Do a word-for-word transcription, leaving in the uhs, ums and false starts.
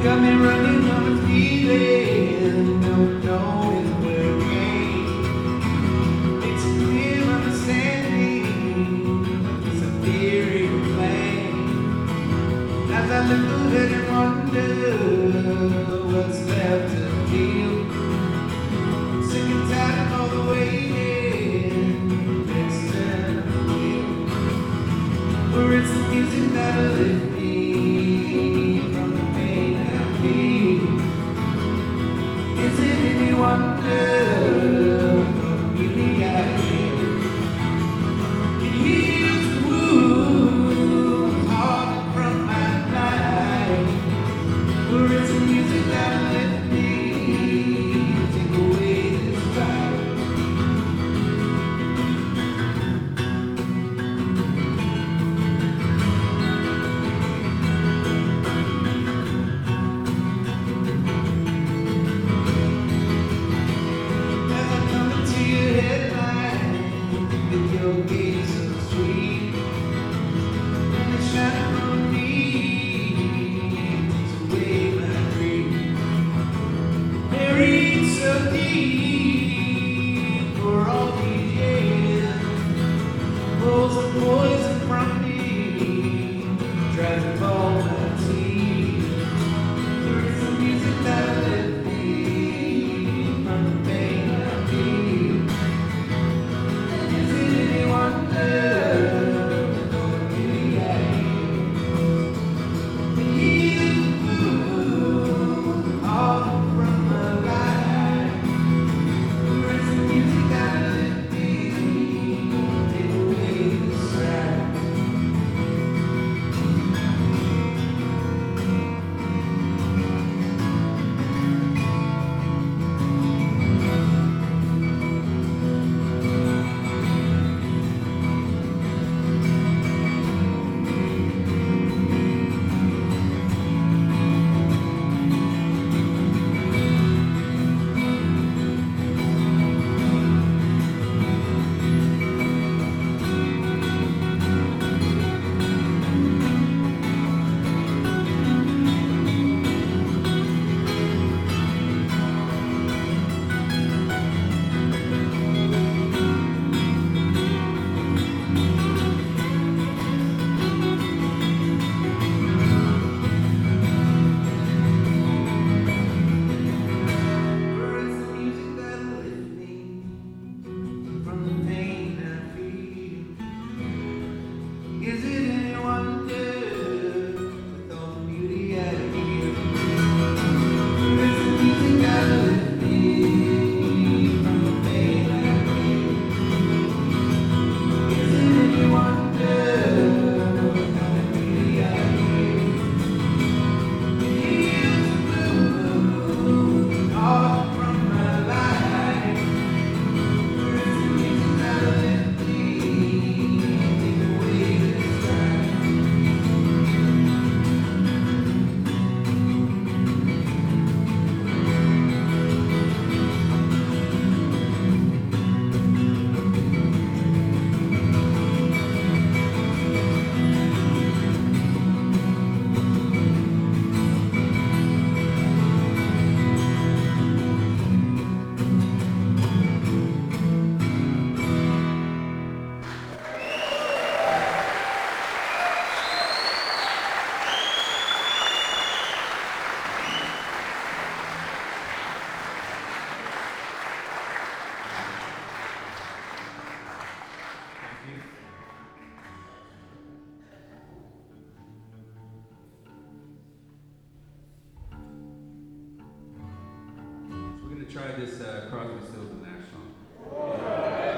got me running on a feeling, no knowing where we're going. It's a clear understanding of this ethereal plane. As I look ahead and wonder what's left to feel, sick and tired of all the waiting. Let's turn the wheel, for it's the music that'll lift me from the pain I feel. Is it any wonder the beauty I feel? It heals the wounds hardened from my life, for it's the music that'll lift me, take away this fight. Your gaze so sweet, and the shadow on me takes away my dream. Buried so deep for all these years, pulls the poison from me, tries to call my teeth. There is the music that lifts me from the pain I feel. Is it any wonder with all the beauty I hear? There is the music that lifts me from the pain I feel. Is it any wonder with all the beauty I hear? It heals the wound all from my life. There is the music that lifts me, take away this strife. We're going to try this uh, Crosby, Stills and